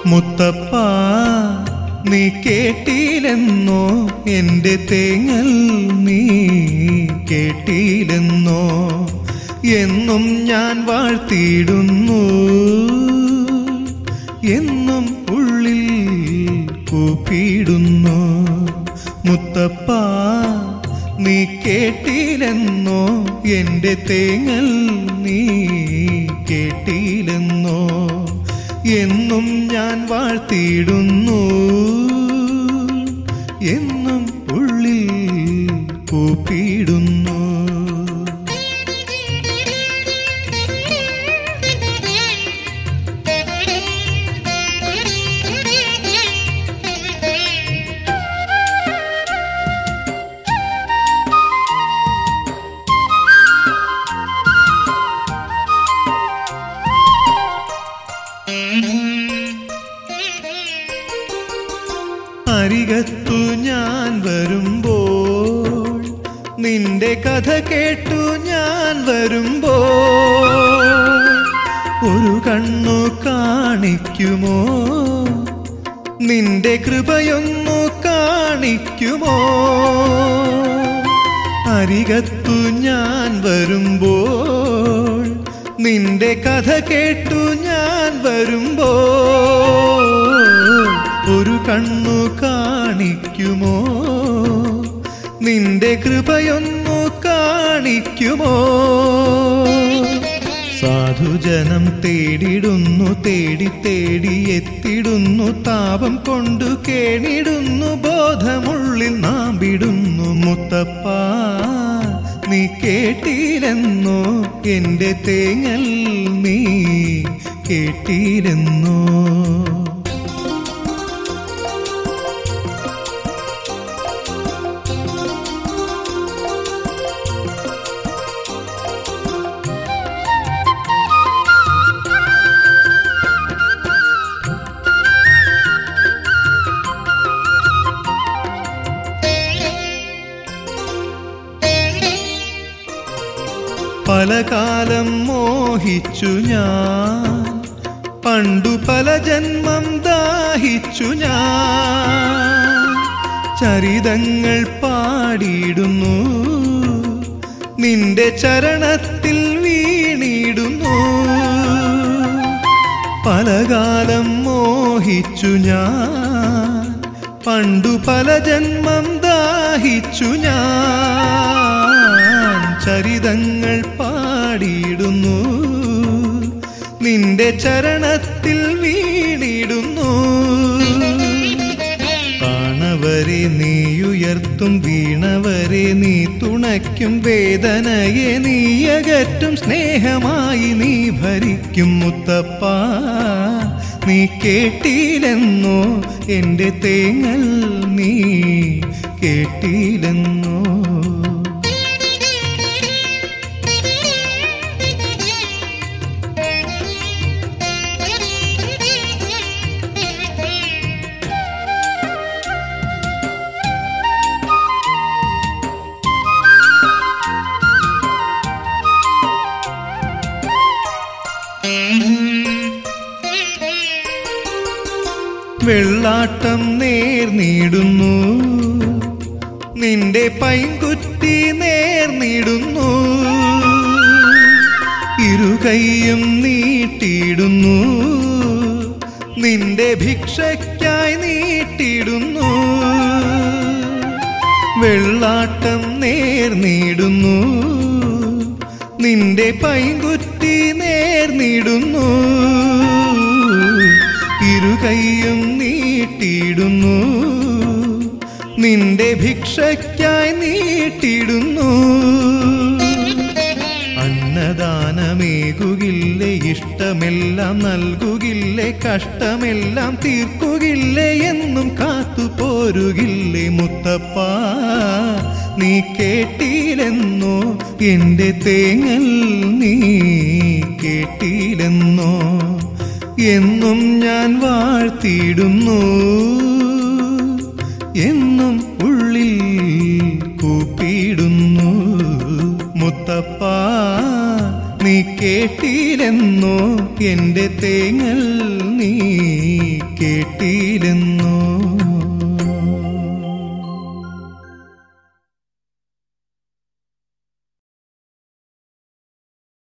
മുത്തപ്പ നീ കേട്ടില്ലെന്നോ എൻ്റെ തേങ്ങൽ നീ കേട്ടില്ലെന്നോ എന്നും ഞാൻ വാഴ്ത്തിയിടുന്നു എന്നും ഉള്ളിൽ കൂപ്പിയിടുന്നു മുത്തപ്പ നീ കേട്ടില്ലെന്നോ എൻ്റെ തേങ്ങൽ നീ കേട്ടില്ലെന്നോ എന്നും ഞാൻ വാഴ്ത്തിയിടുന്നു എന്നും ഉള്ളിൽ കൂപ്പിയിടുന്നു. അരികത്തു ഞാൻ വരുമ്പോൾ നിന്റെ കഥ കേട്ടു ഞാൻ വരുമ്പോൾ ഒരു കണ്ണു കാണിക്കുമോ നിന്റെ കൃപയൊന്നു കാണിക്കുമോ അരികത്തു ഞാൻ വരുമ്പോൾ നിന്റെ കഥ കേട്ടു ഞാൻ വരുമ്പോൾ ഒരു കണ്ണു കാണിക്കുമോ നിന്റെ കൃപയൊന്നു കാണിക്കുമോ സാധുജനം തേടിടുന്നു തേടി തേടി എത്തിടുന്നു താപം കൊണ്ടു കേണിടുന്നു ബോധമുള്ളിൽ നാമ്പിടുന്നു മുത്തപ്പ നീ കേട്ടില്ലെന്നോ എൻ്റെ തേങ്ങൽ നീ കേട്ടില്ലെന്നോ. പലകാലം മോഹിച്ചു ഞാൻ പണ്ടു പല ജന്മം ദാഹിച്ചു ഞാൻ ചരിതങ്ങൾ പാടിയിടുന്നു നിന്റെ ചരണത്തിൽ വീണിടുന്നു പലകാലം മോഹിച്ചു ഞാൻ പണ്ടു പല ജന്മം ദാഹിച്ചു ഞാൻ ചരിതങ്ങൾ പാടിയിടുന്നു നിന്റെ ചരണത്തിൽ വീണിടുന്നു കാണവരെ നീയുയർത്തും വീണവരെ നീ തുണയ്ക്കും വേദനയെ നീ അകറ്റും സ്നേഹമായി നീ ഭരിക്കും മുത്തപ്പ നീ കേട്ടില്ലെന്നോ എൻ്റെ തേങ്ങൽ നീ കേട്ടില്ലെന്നോ. വെള്ളാട്ടം നേർന്നിടുന്നു നിന്റെ പൈങ്കുറ്റി നേർന്നിടുന്നു ഇരുകൈയും നീട്ടിയിടുന്നു നിന്റെ ഭിക്ഷയ്ക്കായി നീട്ടിയിടുന്നു വെള്ളാട്ടം നേർന്നിടുന്നു നിന്റെ പൈങ്കുറ്റി നേർന്നിടുന്നു ഇരുകൈയും നീട്ടിയിടുന്നു നിന്റെ ഭിക്ഷയ്ക്കായി നീട്ടിയിടുന്നു അന്നദാനമേകുകില്ലേ ഇഷ്ടമെല്ലാം നൽകുകില്ലേ കഷ്ടമെല്ലാം തീർക്കുകില്ലേ എന്നും കാത്തുപോരുകില്ലേ മുത്തപ്പ നീ കേട്ടില്ലെന്നോ എൻ്റെ തേങ്ങൽ നീ കേട്ടില്ലെന്നോ എന്നും ഞാൻ വാഴ്ത്തിയിടുന്നു എന്നും ഉള്ളിൽ കൂപ്പിയിടുന്നു മുത്തപ്പ നീ കേട്ടില്ലെന്നോ എൻ്റെ തേങ്ങൽ നീ കിട്ടിയില്ലെന്നോ